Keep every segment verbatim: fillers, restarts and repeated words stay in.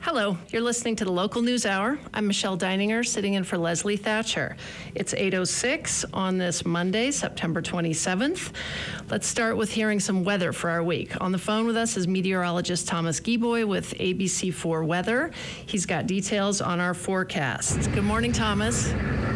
Hello, you're listening to the Local News Hour. I'm Michelle Deininger, sitting in for Leslie Thatcher. It's eight oh six on this Monday, September twenty-seventh. Let's start with hearing some weather for our week. On the phone with us is meteorologist Thomas Gieboy with A B C four Weather. He's got details on our forecast. Good morning, Thomas.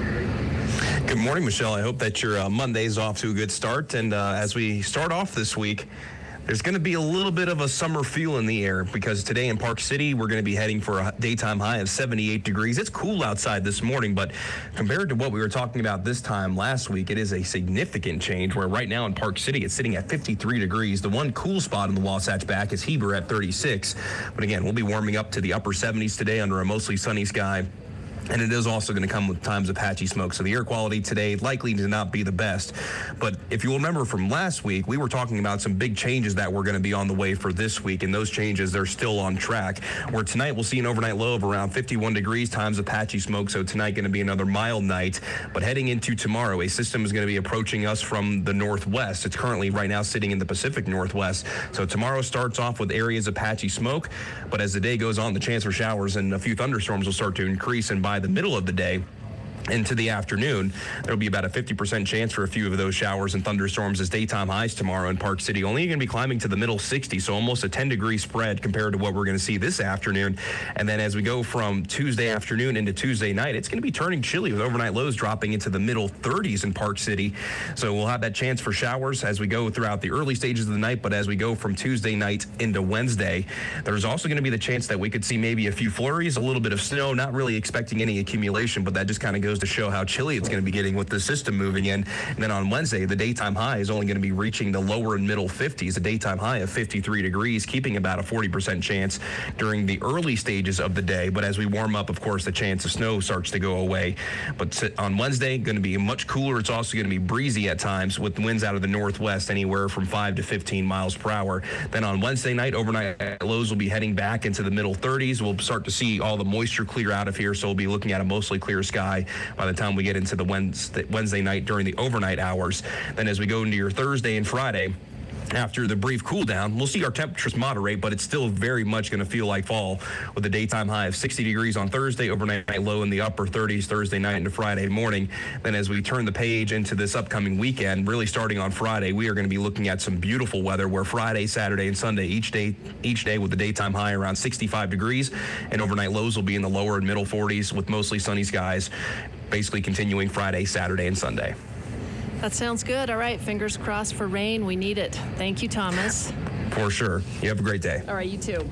Good morning, Michelle. I hope that your uh, Monday's off to a good start. And uh, as we start off this week, there's going to be a little bit of a summer feel in the air because today in Park City, we're going to be heading for a daytime high of seventy-eight degrees. It's cool outside this morning, but compared to what we were talking about this time last week, it is a significant change where right now in Park City, it's sitting at fifty-three degrees. The one cool spot in the Wasatch Back is Heber at thirty-six. But again, we'll be warming up to the upper seventies today under a mostly sunny sky. And it is also going to come with times of patchy smoke. So the air quality today likely to not be the best. But if you remember from last week, we were talking about some big changes that were going to be on the way for this week. And those changes, they're still on track. Where tonight we'll see an overnight low of around fifty-one degrees, times of patchy smoke. So tonight going to be another mild night. But heading into tomorrow, a system is going to be approaching us from the northwest. It's currently right now sitting in the Pacific Northwest. So tomorrow starts off with areas of patchy smoke. But as the day goes on, the chance for showers and a few thunderstorms will start to increase. And by the middle of the day into the afternoon, there'll be about a fifty percent chance for a few of those showers and thunderstorms as daytime highs tomorrow in Park City. Only going to be climbing to the middle sixties, so almost a ten degree spread compared to what we're going to see this afternoon. And then as we go from Tuesday afternoon into Tuesday night, it's going to be turning chilly with overnight lows dropping into the middle thirties in Park City. So we'll have that chance for showers as we go throughout the early stages of the night. But as we go from Tuesday night into Wednesday, there's also going to be the chance that we could see maybe a few flurries, a little bit of snow, not really expecting any accumulation, but that just kind of goes to show how chilly it's going to be getting with the system moving in. And then on Wednesday, the daytime high is only going to be reaching the lower and middle fifties, a daytime high of fifty-three degrees, keeping about a forty percent chance during the early stages of the day. But as we warm up, of course, the chance of snow starts to go away. But on Wednesday, going to be much cooler. It's also going to be breezy at times with winds out of the northwest, anywhere from five to fifteen miles per hour. Then on Wednesday night, overnight lows will be heading back into the middle thirties. We'll start to see all the moisture clear out of here, so we'll be looking at a mostly clear sky by the time we get into the Wednesday, Wednesday night during the overnight hours. Then as we go into your Thursday and Friday, after the brief cool down, we'll see our temperatures moderate, but it's still very much going to feel like fall with a daytime high of sixty degrees on Thursday, overnight low in the upper thirties Thursday night into Friday morning. Then as we turn the page into this upcoming weekend, really starting on Friday, we are going to be looking at some beautiful weather where Friday, Saturday, and Sunday, each day, each day with the daytime high around sixty-five degrees, and overnight lows will be in the lower and middle forties with mostly sunny skies, basically continuing Friday, Saturday, and Sunday. That sounds good. All right, fingers crossed for rain. We need it. Thank you, Thomas. For sure. You have a great day. All right, you too.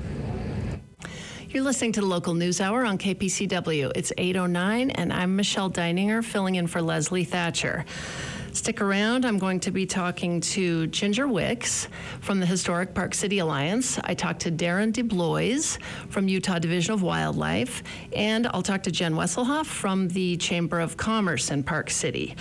You're listening to the Local News Hour on K P C W. It's eight oh nine, and I'm Michelle Deininger, filling in for Leslie Thatcher. Stick around. I'm going to be talking to Ginger Wicks from the Historic Park City Alliance. I talked to Darren DeBlois from Utah Division of Wildlife, and I'll talk to Jen Wesselhoff from the Chamber of Commerce in Park City.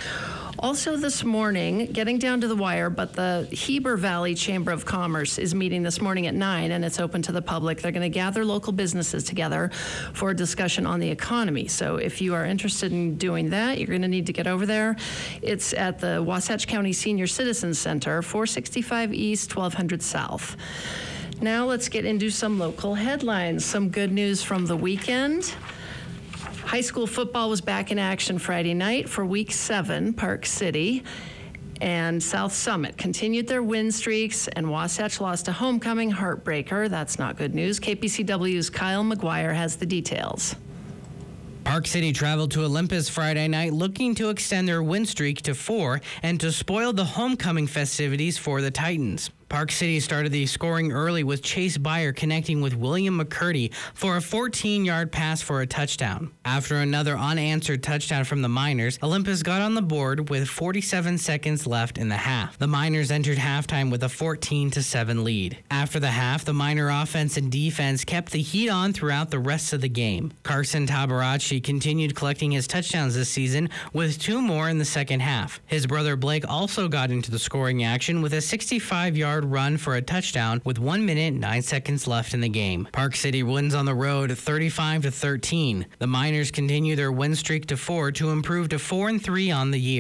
Also this morning, getting down to the wire, but the Heber Valley Chamber of Commerce is meeting this morning at nine, and it's open to the public. They're going to gather local businesses together for a discussion on the economy. So if you are interested in doing that, you're going to need to get over there. It's at the Wasatch County Senior Citizens Center, four sixty-five East, twelve hundred South. Now let's get into some local headlines. Some good news from the weekend. High school football was back in action Friday night for week seven, Park City. And South Summit continued their win streaks, and Wasatch lost a homecoming heartbreaker. That's not good news. K P C W's Kyle McGuire has the details. Park City traveled to Olympus Friday night looking to extend their win streak to four and to spoil the homecoming festivities for the Titans. Park City started the scoring early with Chase Byer connecting with William McCurdy for a fourteen-yard pass for a touchdown. After another unanswered touchdown from the Miners, Olympus got on the board with forty-seven seconds left in the half. The Miners entered halftime with a fourteen to seven lead. After the half, the Miner offense and defense kept the heat on throughout the rest of the game. Carson Tabarachi continued collecting his touchdowns this season with two more in the second half. His brother Blake also got into the scoring action with a sixty-five-yard run for a touchdown with one minute nine seconds left in the game. Park City wins on the road thirty-five to thirteen. The Miners continue their win streak to four to improve to four and three on the year.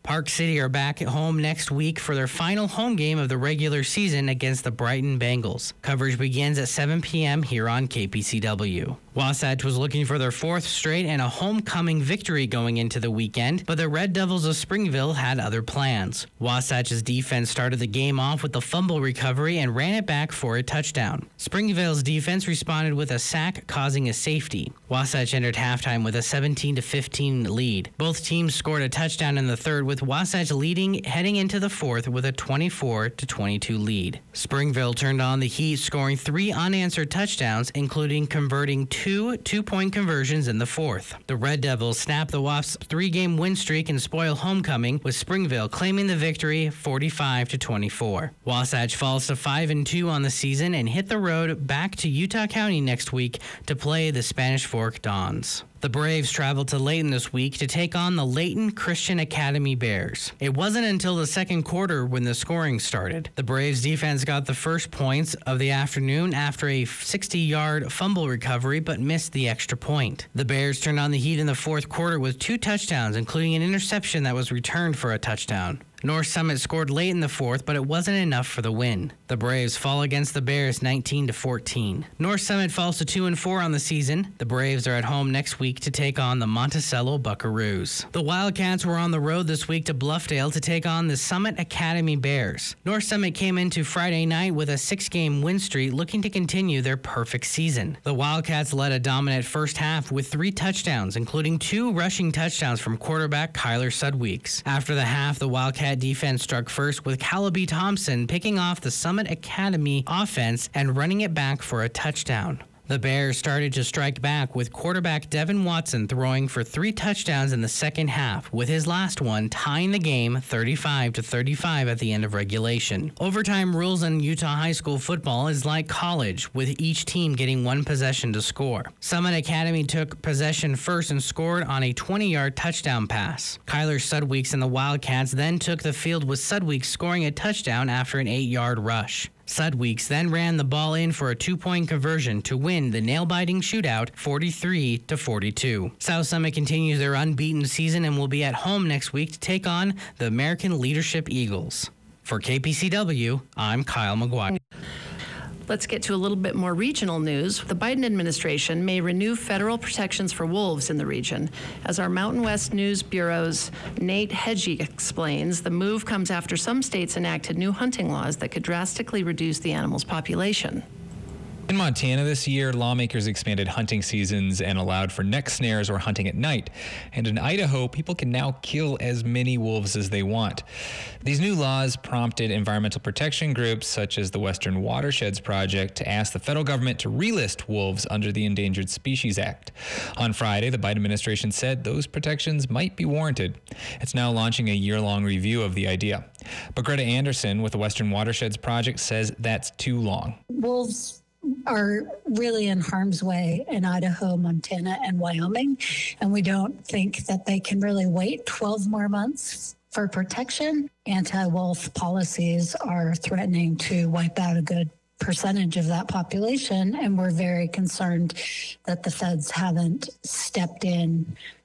Park City are back at home next week for their final home game of the regular season against the Brighton Bengals. Coverage begins at seven p.m. here on K P C W. Wasatch was looking for their fourth straight and a homecoming victory going into the weekend, but the Red Devils of Springville had other plans. Wasatch's defense started the game off with the fumble recovery and ran it back for a touchdown. Springville's defense responded with a sack, causing a safety. Wasatch entered halftime with a seventeen to fifteen lead. Both teams scored a touchdown in the third, with Wasatch leading heading into the fourth with a twenty-four to twenty-two lead. Springville turned on the heat, scoring three unanswered touchdowns, including converting two two-point conversions in the fourth. The Red Devils snapped the Wasps' three-game win streak and spoil homecoming, with Springville claiming the victory forty-five to twenty-four. Wasatch falls to five and two on the season and hit the road back to Utah County next week to play the Spanish Fork Dons. The Braves traveled to Layton this week to take on the Layton Christian Academy Bears. It wasn't until the second quarter when the scoring started. The Braves defense got the first points of the afternoon after a sixty-yard fumble recovery, but missed the extra point. The Bears turned on the heat in the fourth quarter with two touchdowns, including an interception that was returned for a touchdown. North Summit scored late in the fourth, but it wasn't enough for the win. The Braves fall against the Bears nineteen to fourteen. North Summit falls to two and four on the season. The Braves are at home next week to take on the Monticello Buckaroos. The Wildcats were on the road this week to Bluffdale to take on the Summit Academy Bears. North Summit came into Friday night with a six-game win streak, looking to continue their perfect season. The Wildcats led a dominant first half with three touchdowns, including two rushing touchdowns from quarterback Kyler Sudweeks. After the half, the Wildcat defense struck first, with Calaby Thompson picking off the Summit Academy offense and running it back for a touchdown. The Bears started to strike back, with quarterback Devin Watson throwing for three touchdowns in the second half, with his last one tying the game thirty-five to thirty-five at the end of regulation. Overtime rules in Utah high school football is like college, with each team getting one possession to score. Summit Academy took possession first and scored on a twenty-yard touchdown pass. Kyler Sudweeks and the Wildcats then took the field, with Sudweeks scoring a touchdown after an eight-yard rush. Sudweeks then ran the ball in for a two-point conversion to win the nail-biting shootout forty-three to forty-two. South Summit continues their unbeaten season and will be at home next week to take on the American Leadership Eagles. For K P C W, I'm Kyle McGuire. Let's get to a little bit more regional news. The Biden administration may renew federal protections for wolves in the region. As our Mountain West News Bureau's Nate Hedgie explains, the move comes after some states enacted new hunting laws that could drastically reduce the animal's population. In Montana this year, lawmakers expanded hunting seasons and allowed for neck snares or hunting at night. And in Idaho, people can now kill as many wolves as they want. These new laws prompted environmental protection groups such as the Western Watersheds Project to ask the federal government to relist wolves under the Endangered Species Act. On Friday, the Biden administration said those protections might be warranted. It's now launching a year-long review of the idea. But Greta Anderson with the Western Watersheds Project says that's too long. Wolves are really in harm's way in Idaho, Montana, and Wyoming, and we don't think that they can really wait twelve more months for protection. Anti-wolf policies are threatening to wipe out a good percentage of that population, and we're very concerned that the feds haven't stepped in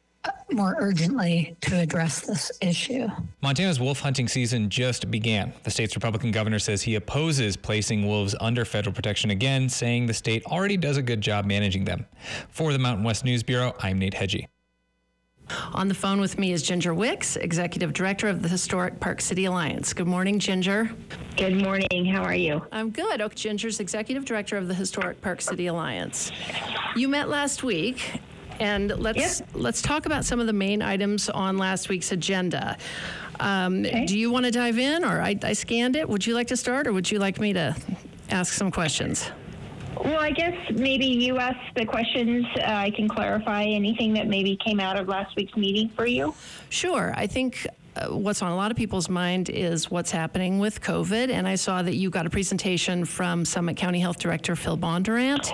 more urgently to address this issue. Montana's wolf hunting season just began. The state's Republican governor says he opposes placing wolves under federal protection again, saying the state already does a good job managing them. For the Mountain West News Bureau, I'm Nate Hedgie. On the phone with me is Ginger Wicks, Executive Director of the Historic Park City Alliance. Good morning, Ginger. Good morning. How are you? I'm good. Oh, Ginger's Executive Director of the Historic Park City Alliance. You met last week. And let's yep. let's talk about some of the main items on last week's agenda. Um, okay. Do you want to dive in, or I, I scanned it? Would you like to start, or would you like me to ask some questions? Well, I guess maybe you ask the questions. Uh, I can clarify anything that maybe came out of last week's meeting for you. Sure. I think uh, what's on a lot of people's mind is what's happening with COVID. And I saw that you got a presentation from Summit County Health Director Phil Bondurant.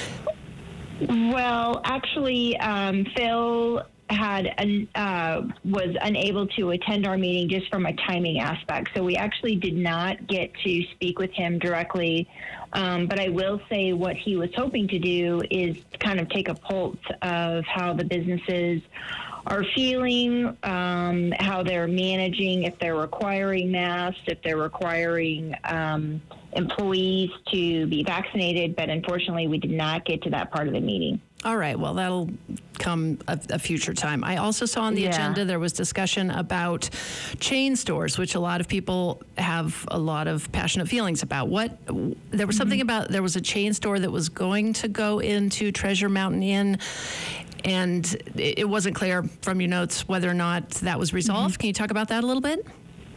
Well, actually, um, Phil had an, uh, was unable to attend our meeting just from a timing aspect. So we actually did not get to speak with him directly. Um, but I will say what he was hoping to do is kind of take a pulse of how the businesses are feeling, um, how they're managing, if they're requiring masks, if they're requiring um, employees to be vaccinated. But unfortunately, we did not get to that part of the meeting. All right. Well, that'll come a, a future time. I also saw on the Yeah. agenda there was discussion about chain stores, which a lot of people have a lot of passionate feelings about. What there was something about there was a chain store that was going to go into Treasure Mountain Inn, and it, it wasn't clear from your notes whether or not that was resolved. Can you talk about that a little bit?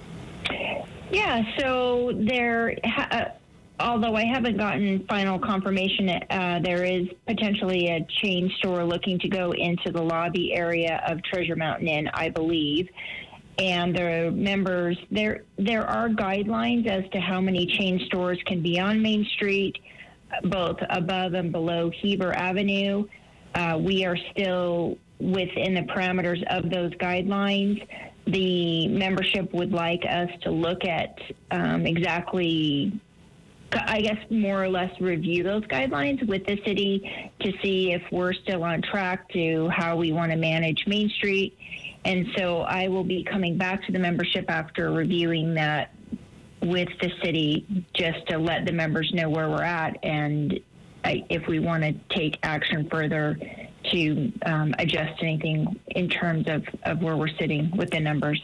Yeah, so there, uh, although I haven't gotten final confirmation, uh, there is potentially a chain store looking to go into the lobby area of Treasure Mountain Inn, I believe. And the members, there there are guidelines as to how many chain stores can be on Main Street, both above and below Heber Avenue. Uh, we are still within the parameters of those guidelines. The membership would like us to look at um, exactly, I guess, more or less review those guidelines with the city to see if we're still on track to how we want to manage Main Street. And so I will be coming back to the membership after reviewing that with the city, just to let the members know where we're at and I, if we want to take action further to um, adjust anything in terms of, of where we're sitting with the numbers.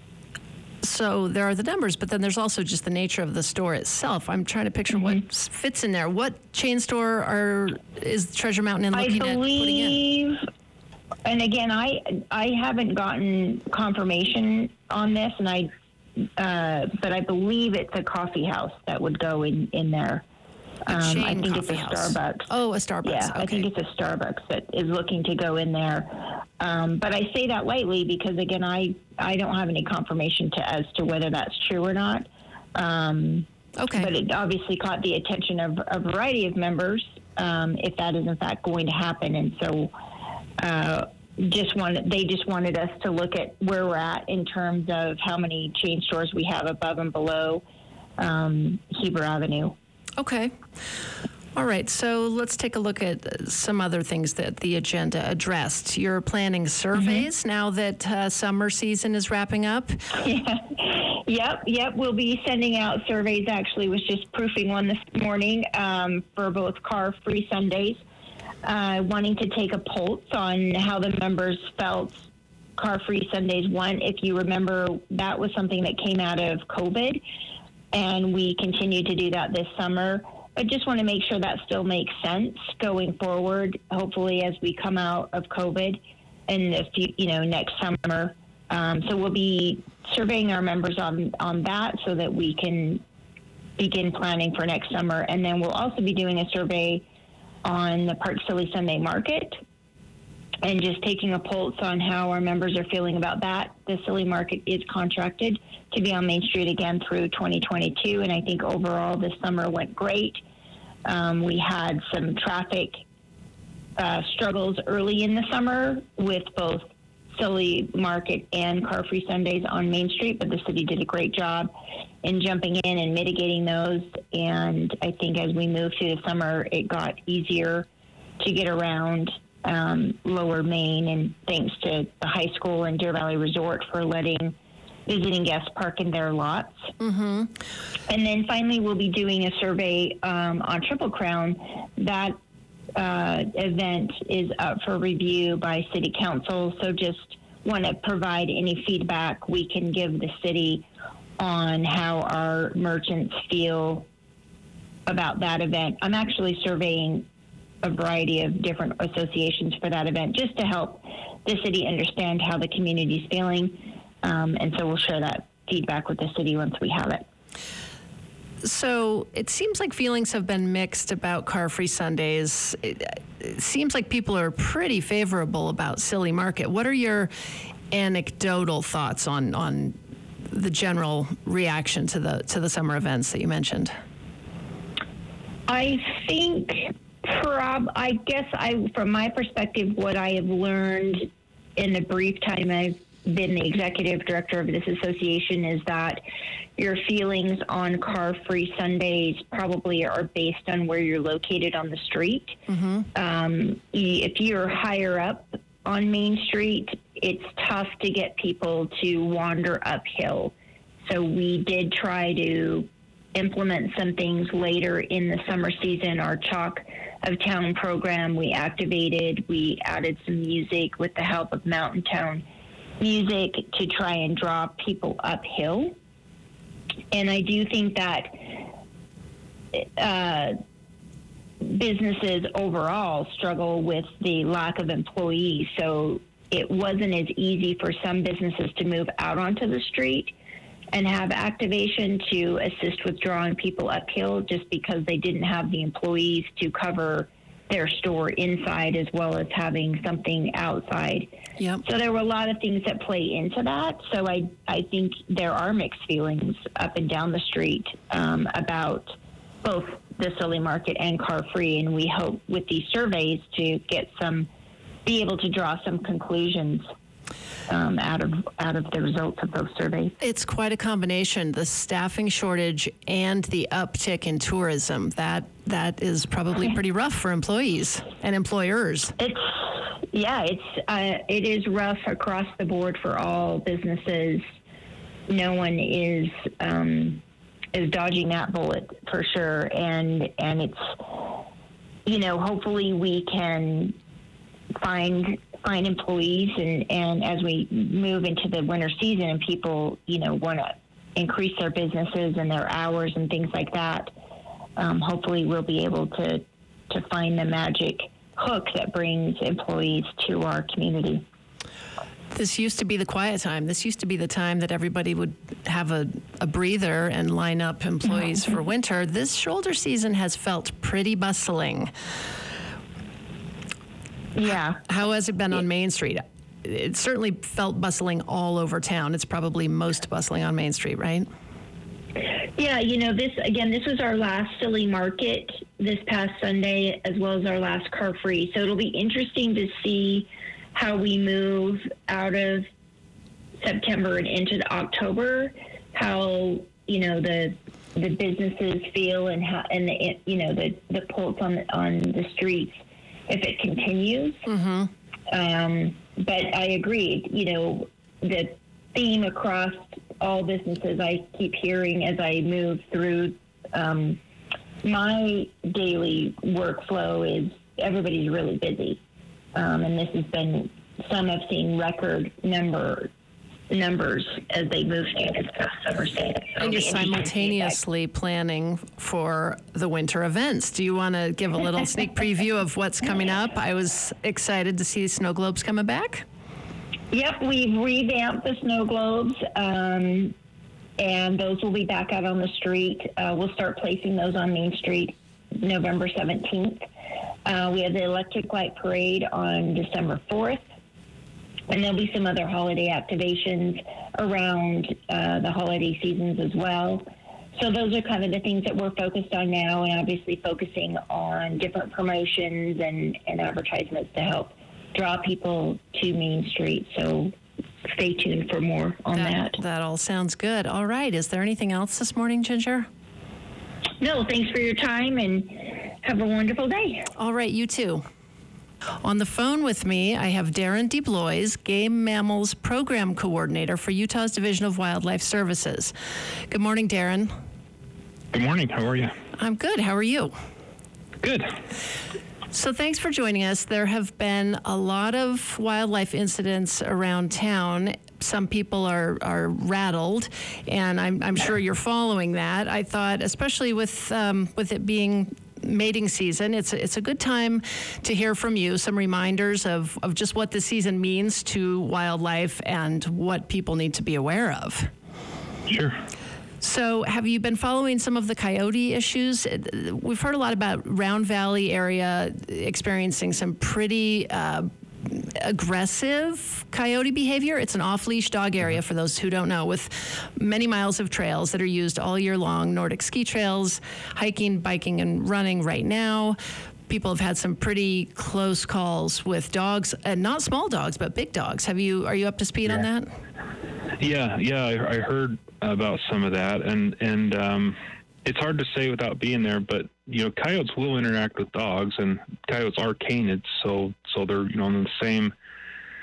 So there are the numbers, but then there's also just the nature of the store itself. I'm trying to picture Mm-hmm. what fits in there. What chain store are is Treasure Mountain Inn looking I at putting in? believe, and again, I I haven't gotten confirmation on this, and I uh, but I believe it's a coffee house that would go in in there. A Um, chain I think it's a coffee house. Starbucks. Oh, a Starbucks. Yeah, okay. I think it's a Starbucks that is looking to go in there. Um, but I say that lightly because, again, I, I don't have any confirmation to as to whether that's true or not. Um, Okay. But it obviously caught the attention of a variety of members um, if that is, in fact, going to happen. And so uh, just wanted, they just wanted us to look at where we're at in terms of how many chain stores we have above and below um, Heber Avenue. Okay. All right. So let's take a look at some other things that the agenda addressed. You're planning surveys Mm-hmm. now that uh, summer season is wrapping up. Yeah. Yep, yep. We'll be sending out surveys. Actually, was just proofing one this morning um, for both Car-Free Sundays, uh, wanting to take a pulse on how the members felt Car-Free Sundays. One, if you remember, that was something that came out of COVID, and we continue to do that this summer. I just want to make sure that still makes sense going forward, hopefully as we come out of COVID and the few, you know, next summer. Um, so we'll be surveying our members on, on that so that we can begin planning for next summer. And then we'll also be doing a survey on the Park Silly Sunday Market and just taking a pulse on how our members are feeling about that. The Silly Market is contracted to be on Main Street again through twenty twenty-two, and I think overall this summer went great. Um, we had some traffic uh, struggles early in the summer with both Silly Market and Car-Free Sundays on Main Street, but the city did a great job in jumping in and mitigating those. And I think as we moved through the summer, it got easier to get around um, Lower Main, and thanks to the high school and Deer Valley Resort for letting visiting guests park in their lots. Mm-hmm. And then finally, we'll be doing a survey um, on Triple Crown. That uh, event is up for review by City Council. So just want to provide any feedback we can give the city on how our merchants feel about that event. I'm actually surveying a variety of different associations for that event just to help the city understand how the community is feeling. Um, and so we'll share that feedback with the city once we have it. So it seems like feelings have been mixed about Car-Free Sundays. It, it seems like people are pretty favorable about Silly Market. What are your anecdotal thoughts on on the general reaction to the to the summer events that you mentioned? I think, prob- I guess I, from my perspective, what I have learned in the brief time I've been the executive director of this association is that your feelings on Car-Free Sundays probably are based on where you're located on the street. Mm-hmm. Um, if you're higher up on Main Street, it's tough to get people to wander uphill. So we did try to implement some things later in the summer season. Our Chalk of Town program we activated. We added some music with the help of Mountain Town Music to try and draw people uphill. And I do think that uh, businesses overall struggle with the lack of employees. So it wasn't as easy for some businesses to move out onto the street and have activation to assist with drawing people uphill, just because they didn't have the employees to cover their store inside as well as having something outside. Yep. So there were a lot of things that play into that. So I, I think there are mixed feelings up and down the street um, about both the Silly Market and Car Free, and we hope with these surveys to get some, be able to draw some conclusions Um, out of out of the results of those surveys. It's quite a combination, the staffing shortage and the uptick in tourism. That that is probably pretty rough for employees and employers. It's yeah, it's uh, it is rough across the board for all businesses. No one is um, is dodging that bullet for sure, and and it's, you know, hopefully we can find find employees, and, and as we move into the winter season and people, you know, want to increase their businesses and their hours and things like that, um, hopefully we'll be able to, to find the magic hook that brings employees to our community. This used to be the quiet time. This used to be the time that everybody would have a, a breather and line up employees for winter. This shoulder season has felt pretty bustling. Yeah. How has it been on Main Street? It certainly felt bustling all over town. It's probably most bustling on Main Street, right? Yeah, you know, this, again, this was our last Silly Market this past Sunday, as well as our last Car Free. So it'll be interesting to see how we move out of September and into October, how, you know, the the businesses feel, and how, and the, you know, the, the pulse on, on the streets, if it continues. Mm-hmm. Um, but I agree, you know, the theme across all businesses I keep hearing as I move through um, my daily workflow is everybody's really busy. Um, and this has been, some have seen record number numbers as they move through this past summer season. So And you're simultaneously planning for the winter events. Do you want to give a little sneak preview of what's coming up? I was excited to see snow globes coming back. Yep, we've revamped the snow globes, um, and those will be back out on the street. Uh, we'll start placing those on Main Street November seventeenth. Uh, we have the Electric Light Parade on December fourth. And there'll be some other holiday activations around uh, the holiday seasons as well. So those are kind of the things that we're focused on now, and obviously focusing on different promotions and, and advertisements to help draw people to Main Street. So stay tuned for more on that. That, that all sounds good. All right. Is there anything else this morning, Ginger? No, thanks for your time, and have a wonderful day. All right. You too. On the phone with me, I have Darren DeBlois, Game Mammals Program Coordinator for Utah's Division of Wildlife Services. Good morning, Darren. Good morning. How are you? I'm good. How are you? Good. So thanks for joining us. There have been a lot of wildlife incidents around town. Some people are, are rattled, and I'm, I'm sure you're following that. I thought, especially with um, with it being mating season, it's a, it's a good time to hear from you some reminders of, of just what the season means to wildlife and what people need to be aware of. Sure. So have you been following some of the coyote issues? We've heard a lot about Round Valley area experiencing some pretty uh, aggressive coyote behavior. It's an off-leash dog area, for those who don't know, with many miles of trails that are used all year long, Nordic ski trails, hiking, biking, and running right now. People have had some pretty close calls with dogs, and not small dogs, but big dogs. Have you? Are you up to speed yeah. on that? Yeah, yeah, I, I heard about some of that, and and um, it's hard to say without being there, but you know, coyotes will interact with dogs, and coyotes are canids, so so they're, you know, in the same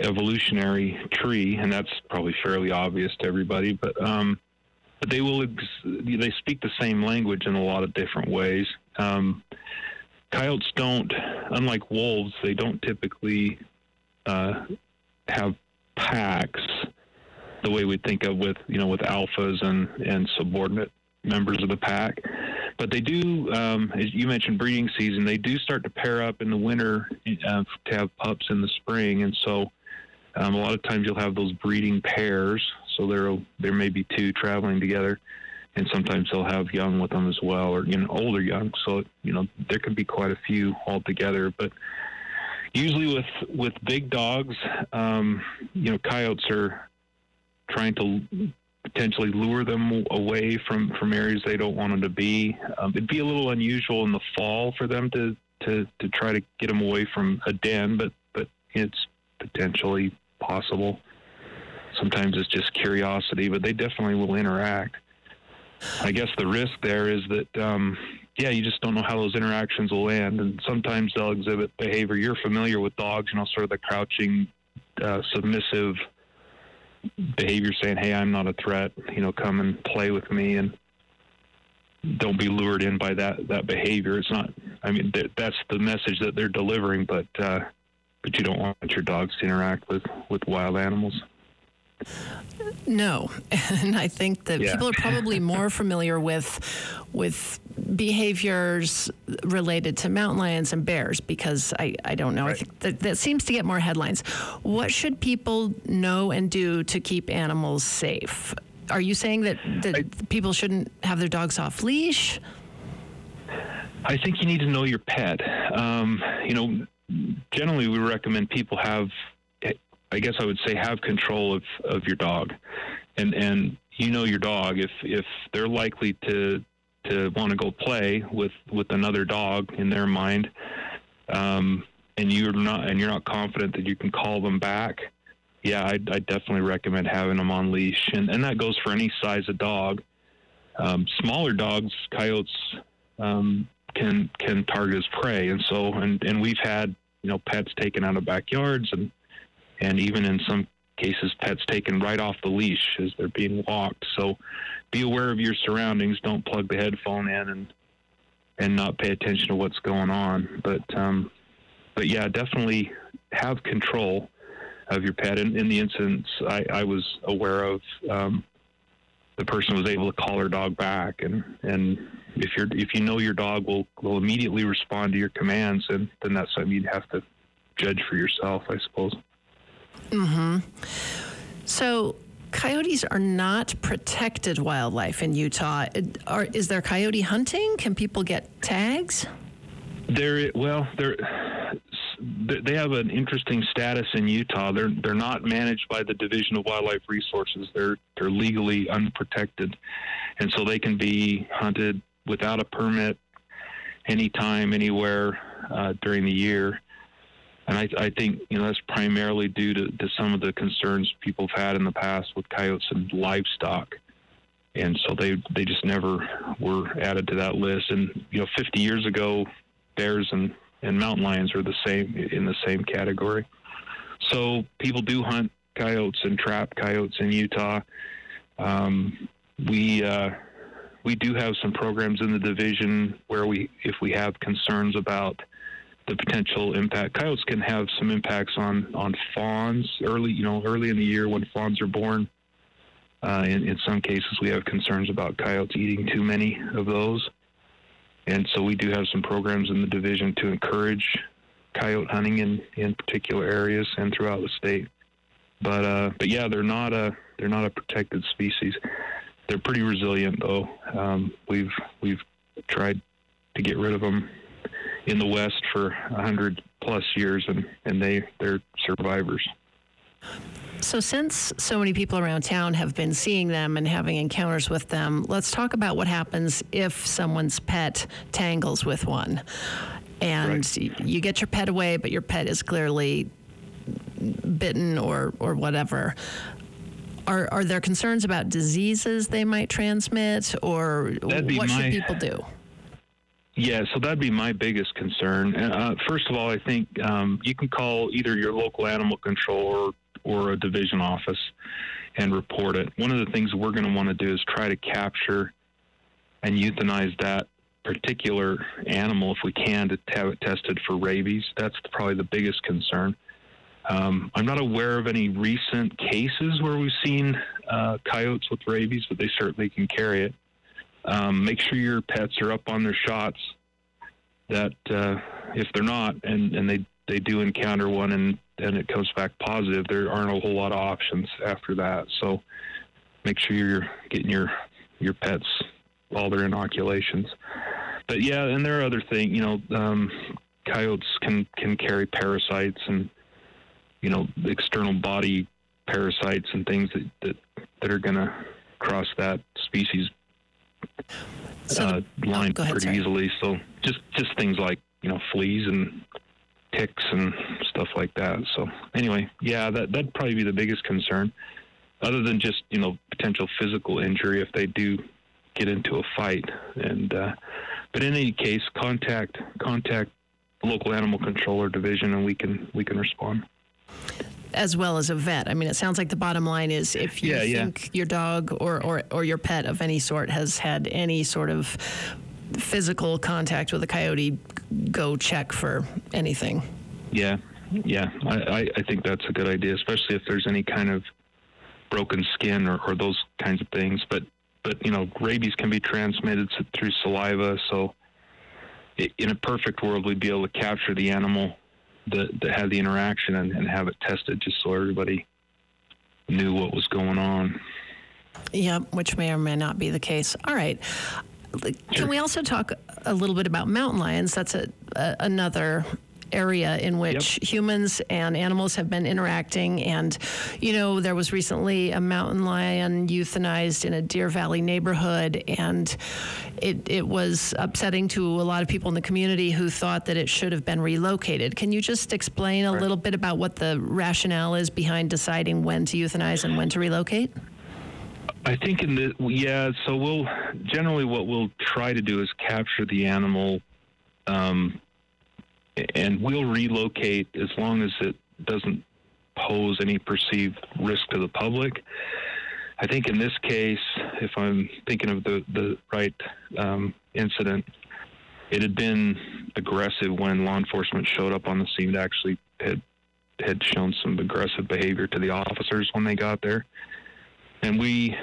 evolutionary tree, and that's probably fairly obvious to everybody. But um, but they will ex- they speak the same language in a lot of different ways. Um, coyotes don't, unlike wolves, they don't typically uh, have packs the way we think of with you know with alphas and and subordinate members of the pack. But they do, um, as you mentioned, breeding season, they do start to pair up in the winter uh, to have pups in the spring. And so um, a lot of times you'll have those breeding pairs. So there there may be two traveling together. And sometimes they'll have young with them as well, or, you know, older young. So, you know, there could be quite a few altogether. But usually with, with big dogs, um, you know, coyotes are trying to potentially lure them away from, from areas they don't want them to be. Um, it'd be a little unusual in the fall for them to, to, to try to get them away from a den, but, but it's potentially possible. Sometimes it's just curiosity, but they definitely will interact. I guess the risk there is that, um, yeah, you just don't know how those interactions will end. And sometimes they'll exhibit behavior. You're familiar with dogs, you know, sort of the crouching, uh, submissive behavior, saying, hey, I'm not a threat, you know, come and play with me, and don't be lured in by that, that behavior. It's not, I mean, th- that's the message that they're delivering, but, uh, but you don't want your dogs to interact with, with wild animals. No, and I think that Yeah. people are probably more familiar with with behaviors related to mountain lions and bears, because I, I don't know. Right. I think that, that seems to get more headlines. What should people know and do to keep animals safe? Are you saying that, that I, people shouldn't have their dogs off leash? I think you need to know your pet. Um, you know, generally we recommend people have, I guess I would say, have control of, of your dog. And and you know your dog, if if they're likely to to want to go play with, with another dog in their mind, um, and you're not and you're not confident that you can call them back, yeah, I I definitely recommend having them on leash. And and that goes for any size of dog. Um, smaller dogs, coyotes um, can can target as prey, and so and, and we've had you know pets taken out of backyards, and and even in some cases, pets taken right off the leash as they're being walked. So be aware of your surroundings. Don't plug the headphone in and and not pay attention to what's going on. But, um, but yeah, definitely have control of your pet. In, in the instance I, I was aware of, um, the person was able to call her dog back. And, and if you're if you know your dog will, will immediately respond to your commands, and then that's something you'd have to judge for yourself, I suppose. Mm-hmm. So coyotes are not protected wildlife in Utah. Are, is there coyote hunting? Can people get tags? They're, well, they're, they have an interesting status in Utah. They're they're not managed by the Division of Wildlife Resources. They're they're legally unprotected, and so they can be hunted without a permit, anytime, anywhere uh, during the year. And I, I think, you know, that's primarily due to, to some of the concerns people have had in the past with coyotes and livestock. And so they, they just never were added to that list. And, you know, fifty years ago, bears and, and mountain lions are the same, in the same category. So people do hunt coyotes and trap coyotes in Utah. Um, we, uh, we do have some programs in the division where we, if we have concerns about the potential impact, coyotes can have some impacts on, on fawns early, you know, early in the year when fawns are born. Uh, in, in some cases, we have concerns about coyotes eating too many of those. And so we do have some programs in the division to encourage coyote hunting in, in particular areas and throughout the state. But, uh, but yeah, they're not a, they're not a protected species. They're pretty resilient though. Um, we've, we've tried to get rid of them in the West for a hundred plus years, and, and they, they're survivors. So since so many people around town have been seeing them and having encounters with them, let's talk about what happens if someone's pet tangles with one. And right. You get your pet away, but your pet is clearly bitten or, or whatever. Are, are there concerns about diseases they might transmit, or what my, should people do? Yeah, so that'd be my biggest concern. Uh, first of all, I think um, you can call either your local animal control or, or a division office and report it. One of the things we're going to want to do is try to capture and euthanize that particular animal if we can, to have it tested for rabies. That's probably the biggest concern. Um, I'm not aware of any recent cases where we've seen uh, coyotes with rabies, but they certainly can carry it. Um, make sure your pets are up on their shots. That uh, if they're not, and, and they, they do encounter one and, and it comes back positive, there aren't a whole lot of options after that. So make sure you're getting your your pets all their inoculations. But yeah, and there are other things. You know, um, coyotes can can carry parasites and, you know, external body parasites and things that that, that are going to cross that species So uh, the- line oh, go ahead, pretty sorry. easily. So just just things like, you know, fleas and ticks and stuff like that. So anyway, yeah, that that'd probably be the biggest concern, other than just, you know, potential physical injury if they do get into a fight. And uh, but in any case, contact contact the local animal control or division, and we can we can respond. As well as a vet. I mean, it sounds like the bottom line is if you Yeah, yeah. think your dog or, or, or your pet of any sort has had any sort of physical contact with a coyote, go check for anything. Yeah, yeah, I, I, I think that's a good idea, especially if there's any kind of broken skin or, or those kinds of things. But, but, you know, rabies can be transmitted s- through saliva, so i in a perfect world, we'd be able to capture the animal that, that had the interaction and, and have it tested just so everybody knew what was going on. Yep, which may or may not be the case. All right. Can Sure. we also talk a little bit about mountain lions? That's a, a another area in which Yep. humans and animals have been interacting. And, you know, there was recently a mountain lion euthanized in a Deer Valley neighborhood, and it, it was upsetting to a lot of people in the community who thought that it should have been relocated. Can you just explain a little bit about what the rationale is behind deciding when to euthanize and when to relocate? I think in the, yeah, so we'll, generally what we'll try to do is capture the animal, um, and we'll relocate as long as it doesn't pose any perceived risk to the public. I think in this case, if I'm thinking of the, the right um, incident, it had been aggressive when law enforcement showed up on the scene. It actually had, had shown some aggressive behavior to the officers when they got there. And we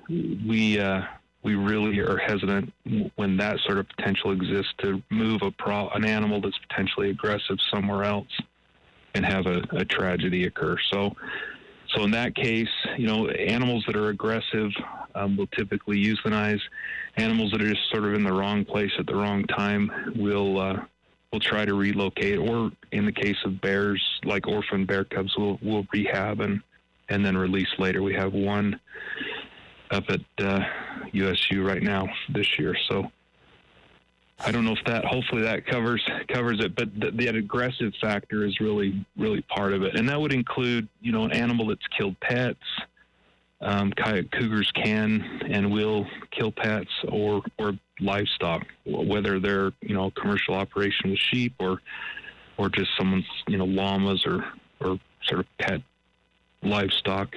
we uh, we really are hesitant when that sort of potential exists to move a pro- an animal that's potentially aggressive somewhere else and have a, a tragedy occur. So, so in that case, you know, animals that are aggressive um, will typically euthanize. Animals that are just sort of in the wrong place at the wrong time will uh, will try to relocate. Or in the case of bears, like orphan bear cubs, we'll we'll rehab and. and then release later. We have one up at uh, U S U right now this year. So I don't know if that, hopefully that covers covers it, but the, the aggressive factor is really, really part of it. And that would include, you know, an animal that's killed pets. Um, coyote cougars can and will kill pets or, or livestock, whether they're, you know, commercial operation with sheep or, or just someone's, you know, llamas or, or sort of pet livestock.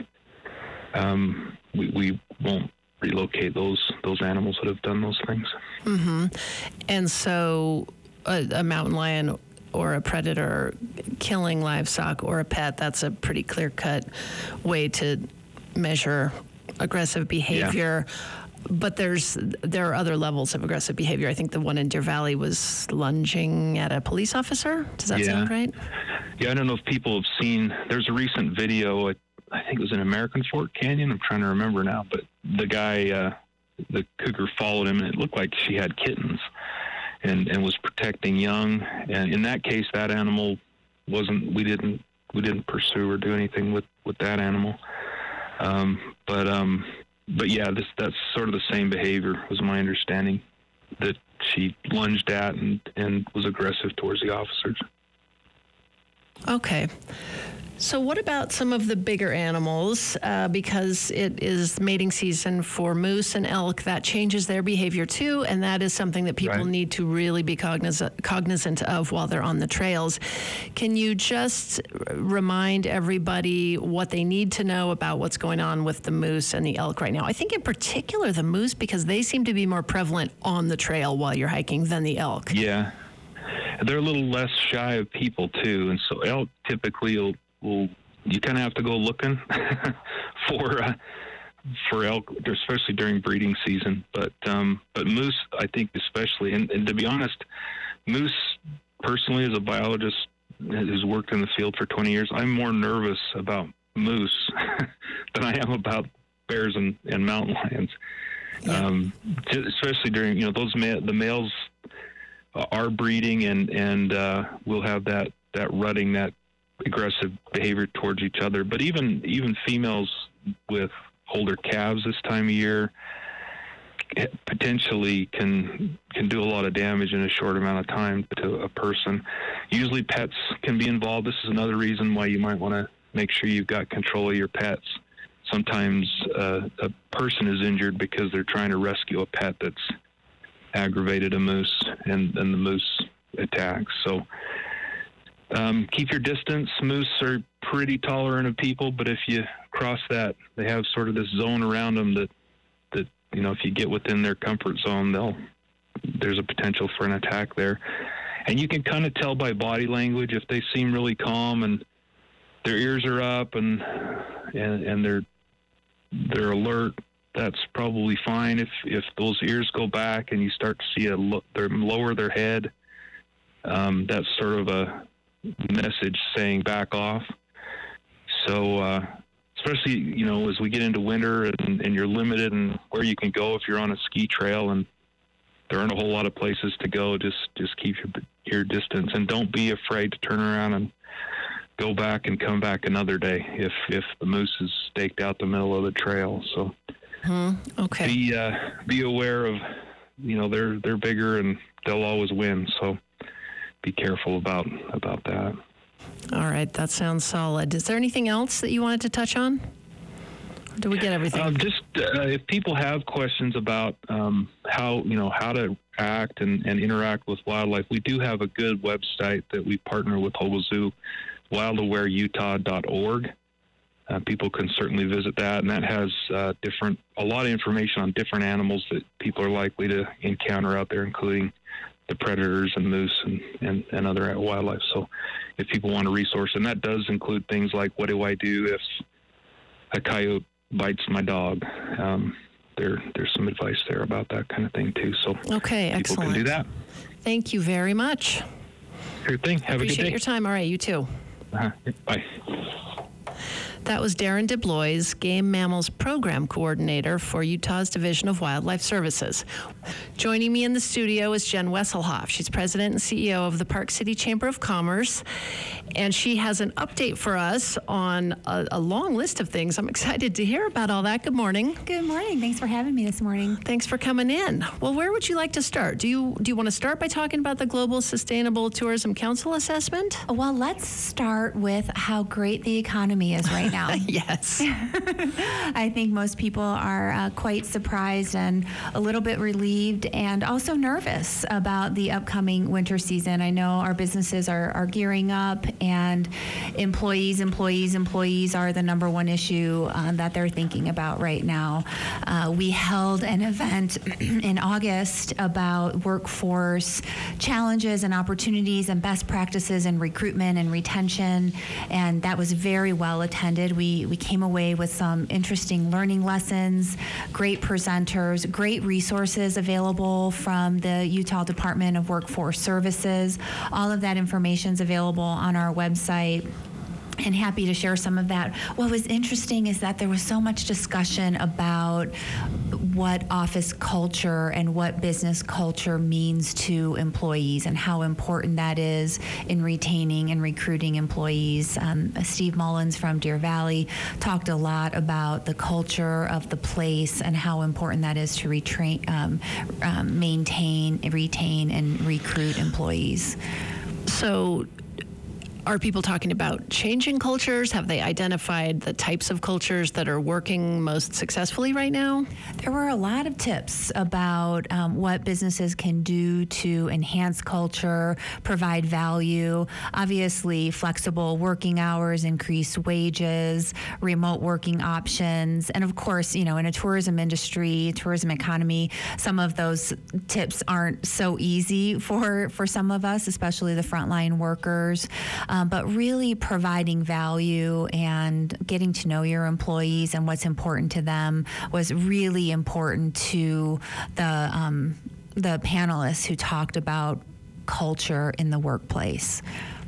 Um, we, we won't relocate those those animals that have done those things. Mm-hmm. And so a, a mountain lion or a predator killing livestock or a pet, that's a pretty clear-cut way to measure aggressive behavior. But there's there are other levels of aggressive behavior. I think the one in Deer Valley was lunging at a police officer. Does that Yeah. sound right? Yeah, I don't know if people have seen, there's a recent video, I think it was in American Fork Canyon, I'm trying to remember now, but the guy, uh, the cougar followed him, and it looked like she had kittens and, and was protecting young. And in that case, that animal wasn't, we didn't, we didn't pursue or do anything with, with that animal. Um, but, um, but yeah, this, that's sort of the same behavior was my understanding, that she lunged at and, and was aggressive towards the officers. Okay. So what about some of the bigger animals? Uh, because it is mating season for moose and elk, that changes their behavior too, and that is something that people Right. need to really be cognizant, cognizant of while they're on the trails. Can you just remind everybody what they need to know about what's going on with the moose and the elk right now? I think in particular the moose, because they seem to be more prevalent on the trail while you're hiking than the elk. Yeah. They're a little less shy of people, too. And so elk typically will, will you kind of have to go looking for uh, for elk, especially during breeding season. But um, but moose, I think especially, and, and to be honest, moose, personally, as a biologist who's worked in the field for twenty years, I'm more nervous about moose than I am about bears and, and mountain lions. Yeah. Um, especially during, you know, those ma- the males are breeding and and uh, we'll have that that rutting, that aggressive behavior towards each other. But even even females with older calves this time of year potentially can can do a lot of damage in a short amount of time to a person. Usually pets can be involved. This is another reason why you might want to make sure you've got control of your pets. Sometimes uh, a person is injured because they're trying to rescue a pet that's aggravated a moose, and, and the moose attacks. So um, keep your distance. Moose are pretty tolerant of people, but if you cross that, they have sort of this zone around them that, that you know, if you get within their comfort zone, they'll there's a potential for an attack there. And you can kind of tell by body language if they seem really calm and their ears are up and and, and they're they're alert. That's probably fine. If if those ears go back and you start to see a lo- they lower their head, um, that's sort of a message saying back off. So uh, especially, you know, as we get into winter and, and you're limited in where you can go if you're on a ski trail and there aren't a whole lot of places to go, just just keep your your distance and don't be afraid to turn around and go back and come back another day if if the moose is staked out the middle of the trail. So. Mm-hmm. Okay. Be uh, be aware of, you know, they're they're bigger and they'll always win. So be careful about about that. All right, that sounds solid. Is there anything else that you wanted to touch on? Or did we get everything? Um, just uh, if people have questions about um, how you know how to act and, and interact with wildlife, we do have a good website that we partner with Hogle Zoo, wild aware utah dot org. Uh, people can certainly visit that, and that has uh, different, a lot of information on different animals that people are likely to encounter out there, including the predators and moose and, and, and other wildlife. So if people want a resource, and that does include things like, what do I do if a coyote bites my dog? Um, there, there's some advice there about that kind of thing too. So okay, people excellent. can do that. Thank you very much. Sure thing. Have a good Appreciate day. your time. All right, you too. Uh-huh. Bye. That was Darren DeBlois, Game Mammals Program Coordinator for Utah's Division of Wildlife Services. Joining me in the studio is Jen Wesselhoff. She's President and C E O of the Park City Chamber of Commerce, and she has an update for us on a, a long list of things. I'm excited to hear about all that. Good morning. Good morning. Thanks for having me this morning. Thanks for coming in. Well, where would you like to start? Do you do you want to start by talking about the Global Sustainable Tourism Council assessment? Well, let's start with how great the economy is right now. Yes. I think most people are uh, quite surprised and a little bit relieved and also nervous about the upcoming winter season. I know our businesses are, are gearing up, and employees, employees, employees are the number one issue uh, that they're thinking about right now. Uh, we held an event in August about workforce challenges and opportunities and best practices in recruitment and retention, and that was very well attended. We, we came away with some interesting learning lessons, great presenters, great resources available from the Utah Department of Workforce Services. All of that information is available on our website, and happy to share some of that. What was interesting is that there was so much discussion about what office culture and what business culture means to employees and how important that is in retaining and recruiting employees. Um, Steve Mullins from Deer Valley talked a lot about the culture of the place and how important that is to retrain, um, um, maintain, retain, and recruit employees. So are people talking about changing cultures? Have they identified the types of cultures that are working most successfully right now? There were a lot of tips about um, what businesses can do to enhance culture, provide value. Obviously, flexible working hours, increased wages, remote working options, and of course, you know, in a tourism industry, tourism economy, some of those tips aren't so easy for, for some of us, especially the frontline workers. Um, but really providing value and getting to know your employees and what's important to them was really important to the um, the panelists who talked about culture in the workplace.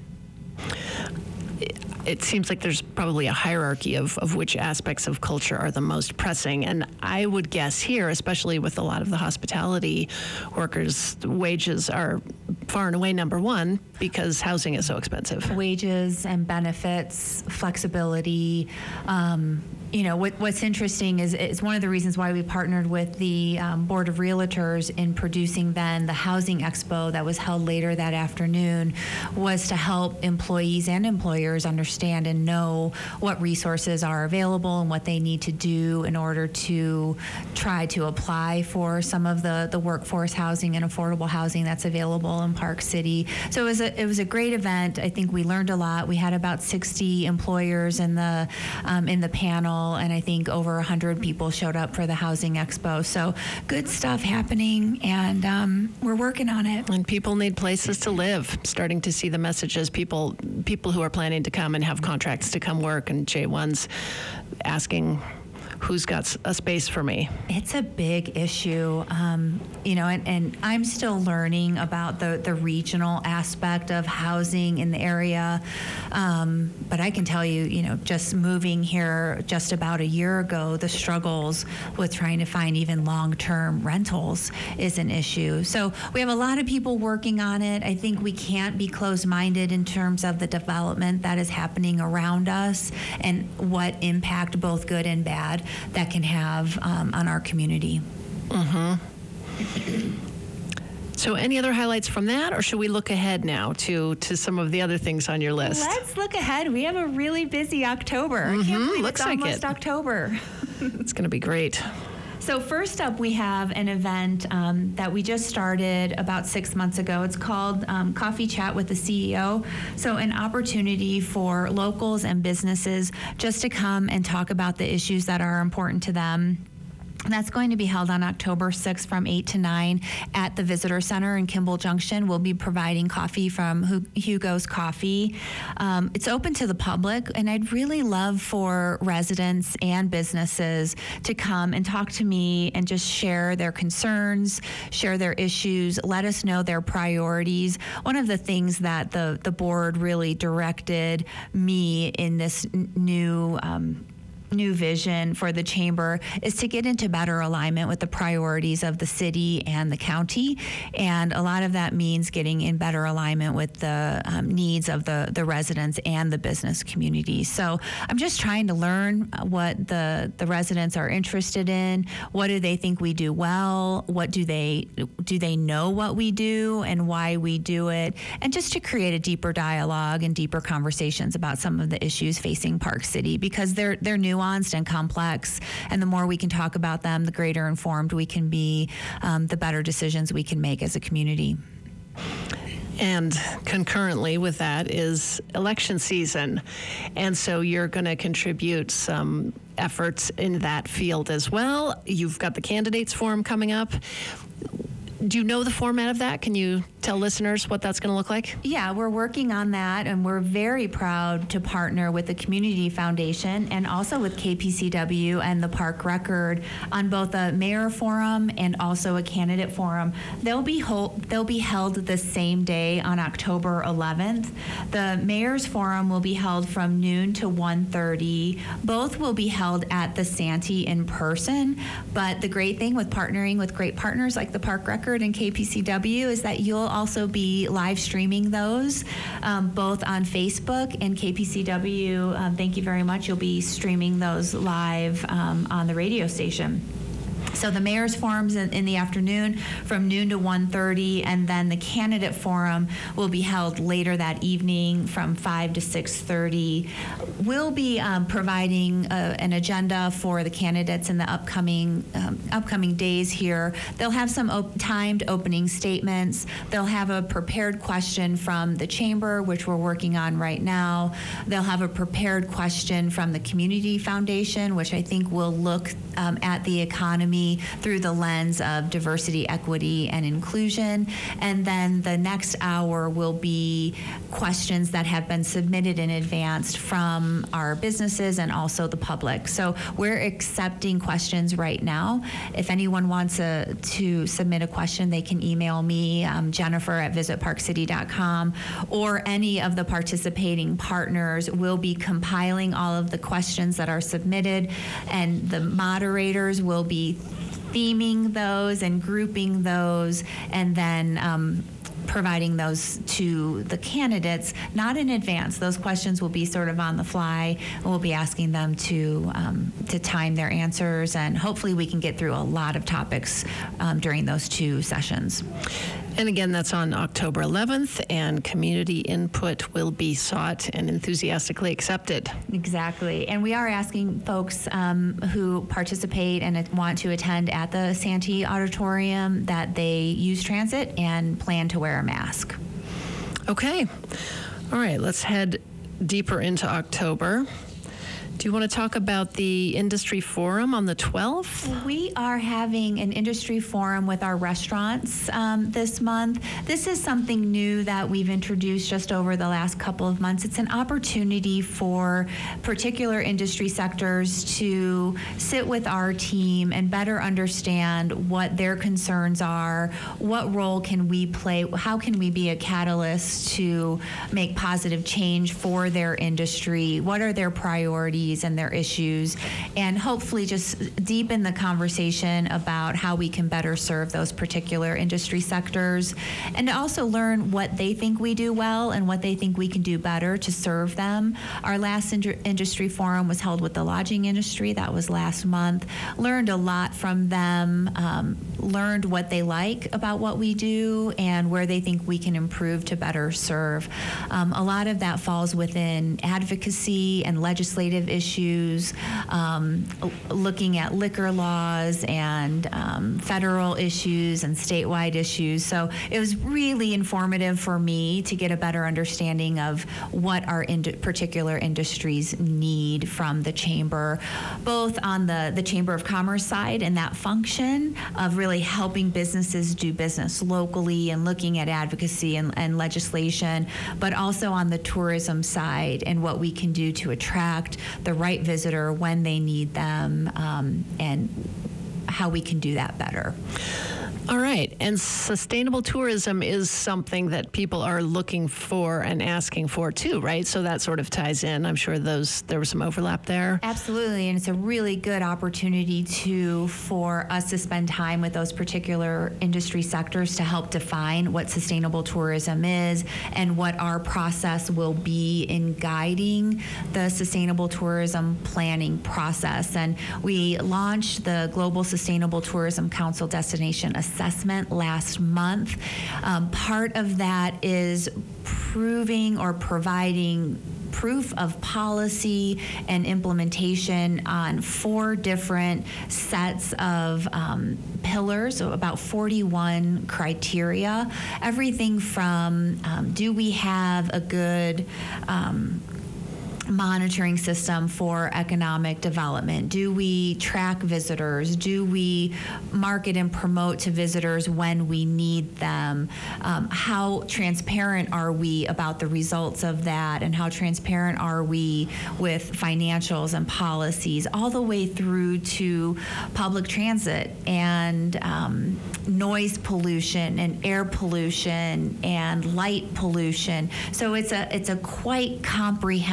It seems like there's probably a hierarchy of, of which aspects of culture are the most pressing. And I would guess here, especially with a lot of the hospitality workers, wages are far and away number one because housing is so expensive. Wages and benefits, flexibility. Um, you know, what, what's interesting is it's one of the reasons why we partnered with the um, Board of Realtors in producing then the Housing Expo that was held later that afternoon, was to help employees and employers understand and know what resources are available and what they need to do in order to try to apply for some of the, the workforce housing and affordable housing that's available in Park City. So it was a, it was a great event. I think we learned a lot. We had about sixty employers in the um, in the panel, and I think over one hundred people showed up for the Housing Expo. So good stuff happening, and um, we're working on it. And people need places to live. Starting to see the messages. People people who are planning to come and have contracts to come work, and J one's asking, who's got a space for me? It's a big issue, um, you know, and, and I'm still learning about the, the regional aspect of housing in the area. Um, but I can tell you, you know, just moving here just about a year ago, the struggles with trying to find even long-term rentals is an issue. So we have a lot of people working on it. I think we can't be closed-minded in terms of the development that is happening around us and what impact, both good and bad, that can have um, on our community. Mm-hmm. So any other highlights from that, or should we look ahead now to, to some of the other things on your list? Let's look ahead. We have a really busy October. Mm-hmm. I can't believe Looks it's like almost it. October. It's going to be great. So first up, we have an event um, that we just started about six months ago. It's called um, Coffee Chat with the C E O. So an opportunity for locals and businesses just to come and talk about the issues that are important to them. That's going to be held on October sixth from eight to nine at the Visitor Center in Kimball Junction. We'll be providing coffee from Hugo's Coffee. Um, it's open to the public, and I'd really love for residents and businesses to come and talk to me and just share their concerns, share their issues, let us know their priorities. One of the things that the, the board really directed me in this n- new um, new vision for the chamber is to get into better alignment with the priorities of the city and the county. And a lot of that means getting in better alignment with the um, needs of the, the residents and the business community. So I'm just trying to learn what the, the residents are interested in. What do they think we do well? What do they, do they know what we do and why we do it? And just to create a deeper dialogue and deeper conversations about some of the issues facing Park City, because they're, they're new nuanced and complex, and the more we can talk about them, the greater informed we can be, um, the better decisions we can make as a community. And concurrently with that is election season. And so you're going to contribute some efforts in that field as well. You've got the candidates forum coming up. Do you know the format of that? Can you tell listeners what that's going to look like? Yeah, we're working on that, and we're very proud to partner with the Community Foundation and also with K P C W and the Park Record on both a mayor forum and also a candidate forum. They'll be hold, they'll be held the same day on October eleventh. The mayor's forum will be held from noon to one thirty. Both will be held at the Santee in person, but the great thing with partnering with great partners like the Park Record and K P C W is that you'll also be live streaming those um, both on Facebook and K P C W. Um, thank you very much. You'll be streaming those live um, on the radio station. So the mayor's forum's in, in the afternoon from noon to one thirty, and then the candidate forum will be held later that evening from five to six thirty. We'll be um, providing a, an agenda for the candidates in the upcoming um, upcoming days here. They'll have some op- timed opening statements. They'll have a prepared question from the chamber, which we're working on right now. They'll have a prepared question from the Community Foundation, which I think will look um, at the economy through the lens of diversity, equity, and inclusion. And then the next hour will be questions that have been submitted in advance from our businesses and also the public. So we're accepting questions right now. If anyone wants a, to submit a question, they can email me, um, Jennifer at visit park city dot com, or any of the participating partners will be compiling all of the questions that are submitted, and the moderators will be theming those and grouping those, and then um, providing those to the candidates, not in advance. Those questions will be sort of on the fly, and we'll be asking them to um, to time their answers, and hopefully we can get through a lot of topics um, during those two sessions. And again, that's on October eleventh, and community input will be sought and enthusiastically accepted. Exactly. And we are asking folks um, who participate and want to attend at the Santee Auditorium that they use transit and plan to wear a mask. Okay. All right, let's head deeper into October. Do you want to talk about the industry forum on the twelfth? We are having an industry forum with our restaurants um, this month. This is something new that we've introduced just over the last couple of months. It's an opportunity for particular industry sectors to sit with our team and better understand what their concerns are, what role can we play, how can we be a catalyst to make positive change for their industry, what are their priorities and their issues, and hopefully just deepen the conversation about how we can better serve those particular industry sectors, and to also learn what they think we do well and what they think we can do better to serve them. Our last in- industry forum was held with the lodging industry. That was last month. Learned a lot from them, um, learned what they like about what we do and where they think we can improve to better serve. Um, a lot of that falls within advocacy and legislative issues, um, looking at liquor laws and um, federal issues and statewide issues. So it was really informative for me to get a better understanding of what our ind- particular industries need from the chamber, both on the, the Chamber of Commerce side and that function of really helping businesses do business locally and looking at advocacy and, and legislation, but also on the tourism side and what we can do to attract the right visitor when they need them, um, and how we can do that better. All right. And sustainable tourism is something that people are looking for and asking for too, right? So that sort of ties in. I'm sure those there was some overlap there. Absolutely. And it's a really good opportunity to for us to spend time with those particular industry sectors to help define what sustainable tourism is and what our process will be in guiding the sustainable tourism planning process. And we launched the Global Sustainable Tourism Council Destination Assessment last month. Um, part of that is proving or providing proof of policy and implementation on four different sets of um, pillars, so about forty-one criteria. Everything from um, do we have a good um, monitoring system for economic development? Do we track visitors? Do we market and promote to visitors when we need them? Um, how transparent are we about the results of that? And how transparent are we with financials and policies, all the way through to public transit and um, noise pollution and air pollution and light pollution. So it's a it's a quite comprehensive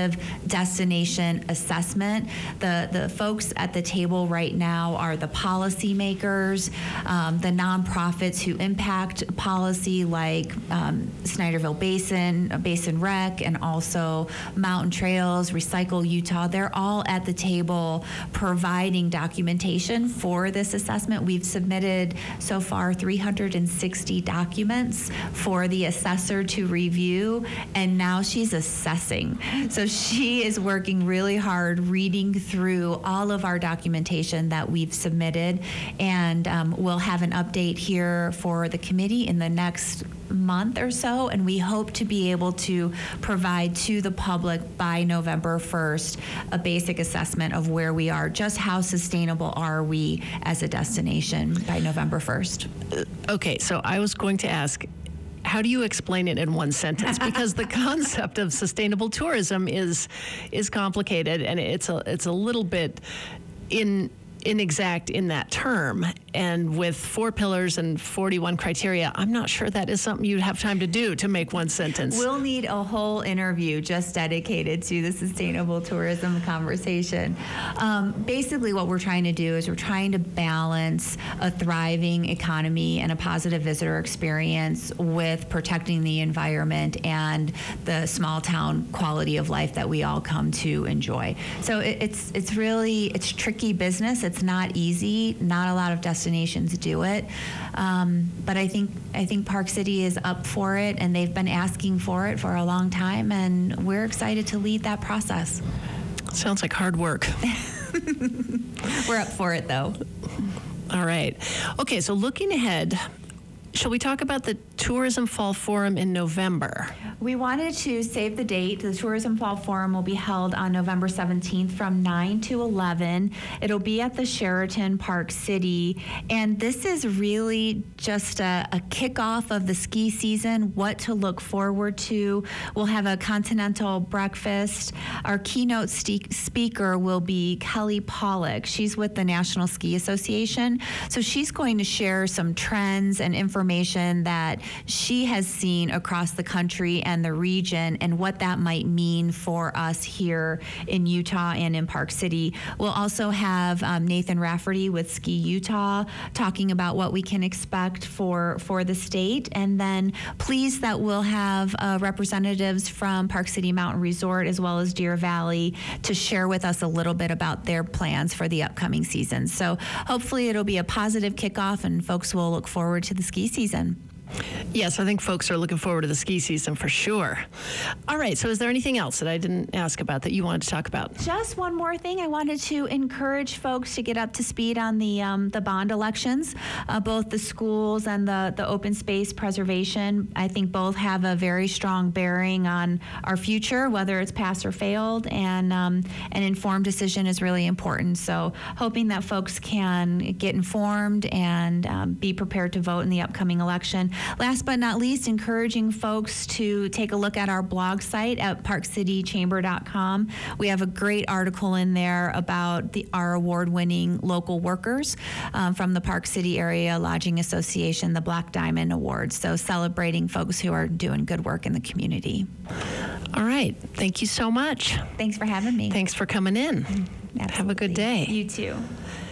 comprehensive destination assessment. The, the folks at the table right now are the policymakers, um, the nonprofits who impact policy like um, Snyderville Basin, Basin Rec, and also Mountain Trails, Recycle Utah. They're all at the table providing documentation for this assessment. We've submitted so far three hundred sixty documents for the assessor to review, and now she's assessing. So she is working really hard reading through all of our documentation that we've submitted, and um, we'll have an update here for the committee in the next month or so, and we hope to be able to provide to the public by November first a basic assessment of where we are, just how sustainable are we as a destination by November first. Okay, so I was going to ask, how do you explain it in one sentence? Because the concept of sustainable tourism is is complicated, and it's a it's a little bit in inexact in that term. And with four pillars and forty-one criteria, I'm not sure that is something you'd have time to do to make one sentence. We'll need a whole interview just dedicated to the sustainable tourism conversation. Um, basically, what we're trying to do is we're trying to balance a thriving economy and a positive visitor experience with protecting the environment and the small town quality of life that we all come to enjoy. So it, it's it's really, it's tricky business. It's not easy. Not a lot of destinations do it, um, but I think I think Park City is up for it, and they've been asking for it for a long time, and we're excited to lead that process. Sounds like hard work. We're up for it, though. All right. Okay, so looking ahead, shall we talk about the Tourism Fall Forum in November? We wanted to save the date. The Tourism Fall Forum will be held on November seventeenth from nine to eleven. It'll be at the Sheraton Park City. And this is really just a, a kickoff of the ski season, what to look forward to. We'll have a continental breakfast. Our keynote ste- speaker will be Kelly Pollock. She's with the National Ski Association. So she's going to share some trends and information that she has seen across the country and the region, and what that might mean for us here in Utah and in Park City. We'll also have um, Nathan Rafferty with Ski Utah talking about what we can expect for, for the state. And then pleased that we'll have uh, representatives from Park City Mountain Resort as well as Deer Valley to share with us a little bit about their plans for the upcoming season. So hopefully it'll be a positive kickoff, and folks will look forward to the ski season. Yes, I think folks are looking forward to the ski season for sure. All right, so is there anything else that I didn't ask about that you wanted to talk about? Just one more thing. I wanted to encourage folks to get up to speed on the um, the bond elections, uh, both the schools and the, the open space preservation. I think both have a very strong bearing on our future, whether it's passed or failed, and um, an informed decision is really important. So hoping that folks can get informed and um, be prepared to vote in the upcoming election. Last but not least, encouraging folks to take a look at our blog site at park city chamber dot com. We have a great article in there about the, our award-winning local workers um, from the Park City Area Lodging Association, the Black Diamond Awards. So celebrating folks who are doing good work in the community. All right. Thank you so much. Thanks for having me. Thanks for coming in. Absolutely. Have a good day. You too.